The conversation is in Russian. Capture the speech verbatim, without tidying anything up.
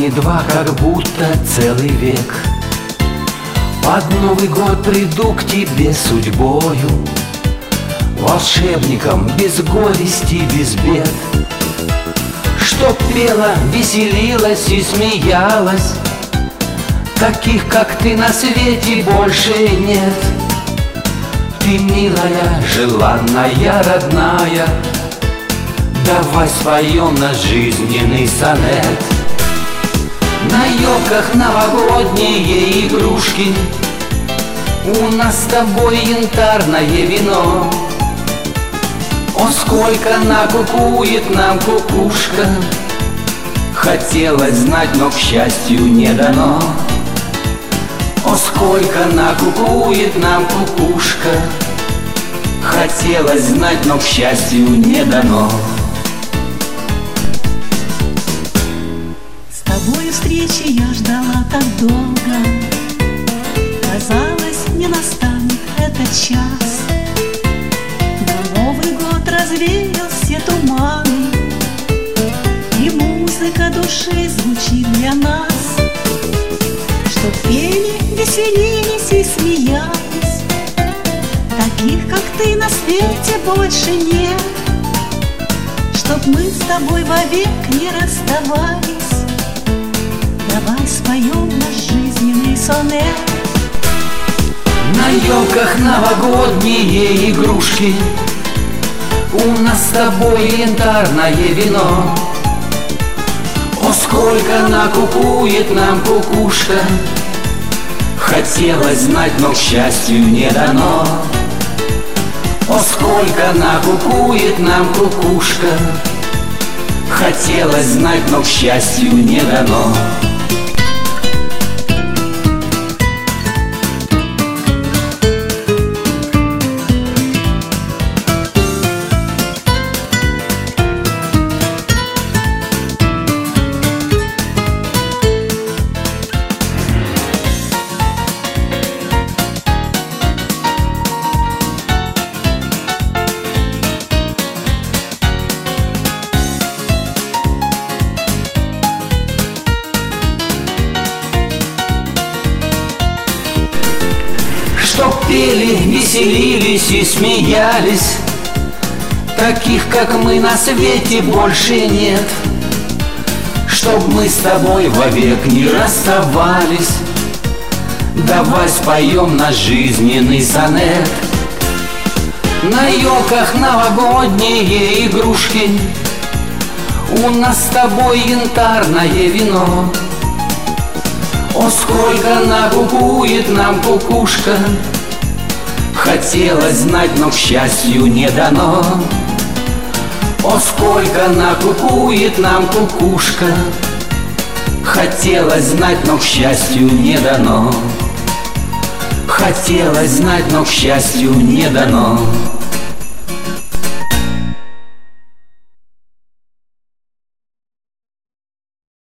не два, как будто целый век. Под Новый год приду к тебе судьбою, волшебником без горести, без бед, чтоб пела, веселилась и смеялась. Таких, как ты, на свете больше нет. Ты милая, желанная, родная, давай споем наш жизненный сонет. На елках новогодние игрушки, у нас с тобой янтарное вино. О, сколько накукует нам кукушка, хотелось знать, но, к счастью, не дано. О, сколько накукует нам кукушка, хотелось знать, но, к счастью, не дано. С тобой встречи я ждала так долго, казалось, не настанет этот час. Но Новый год развеял все туманы, и музыка души звучит для нас. Чтоб пели, веселились и смеялись, таких, как ты, на свете больше нет. Чтоб мы с тобой вовек не расставались, давай споем наш жизненный сонет. На елках новогодние игрушки, у нас с тобой янтарное вино. О, сколько накукует нам кукушка, хотелось знать, но, к счастью, не дано. О, сколько накукует нам кукушка, хотелось знать, но, к счастью, не дано. Чтоб пели, веселились и смеялись, таких, как мы, на свете больше нет. Чтоб мы с тобой вовек не расставались, давай споем наш жизненный сонет. На елках новогодние игрушки, у нас с тобой янтарное вино. О, сколько накукует нам кукушка, хотелось знать, но, к счастью, не дано. О, сколько накукует нам кукушка, хотелось знать, но, к счастью, не дано. Хотелось знать, но, к счастью, не дано.